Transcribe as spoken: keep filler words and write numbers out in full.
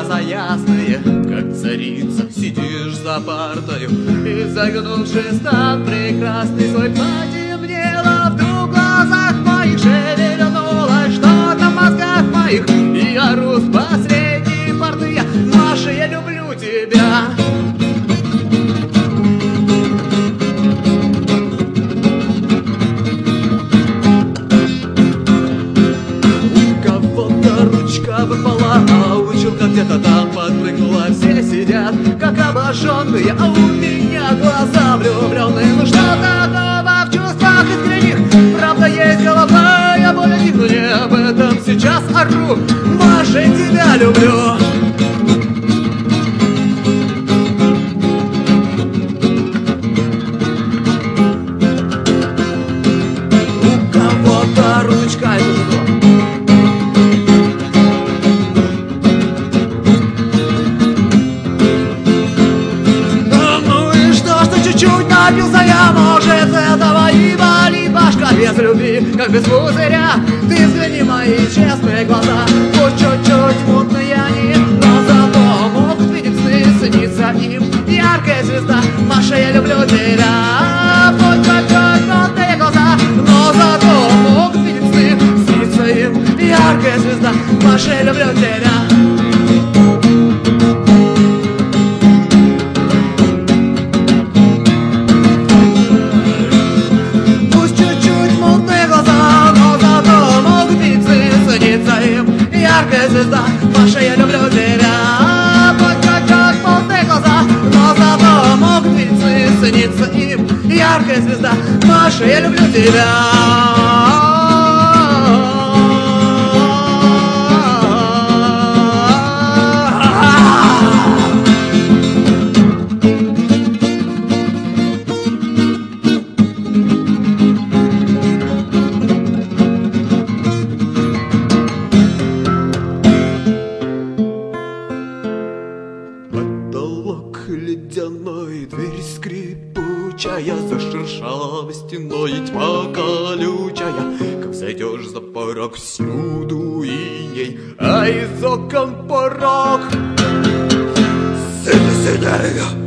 глаза ясные, как царица, сидишь за партою, и загнувшись там прекрасный свой потемнело, вдруг в глазах моих шевельнулось что-то в мозгах моих, и я ору с последней парты: я, Маша, я люблю тебя. Выпала, а училка где-то там подпрыгнула. Все сидят, как обожженные, а у меня глаза влюбленные. Ну что такого в чувствах искренних? Правда, есть головная боль от них, но не об этом сейчас ору. Маша, я тебя люблю. У кого-то ручка, это же то. Чуть напился я, может, этого и болит башка. Без любви, как без пузыря, ты взгляни мои честные глаза. Пусть чуть-чуть мутные они, но зато могут видеть сны, снится им яркая звезда. Маша, я люблю тебя. Пусть чуть-чуть мутные глаза, но зато могут видеть сны, снится им яркая звезда. Маша, я люблю тебя. Яркая звезда, Маша, я люблю тебя. Пусть чуть-чуть полные глаза, но зато могут видеть сны, снится им яркая звезда. Маша, я люблю тебя. Ледяной, дверь скрипучая, зашуршала стеной тьма колючая. Как зайдешь за порог, всюду иней, а из окон порог. Сын сидея.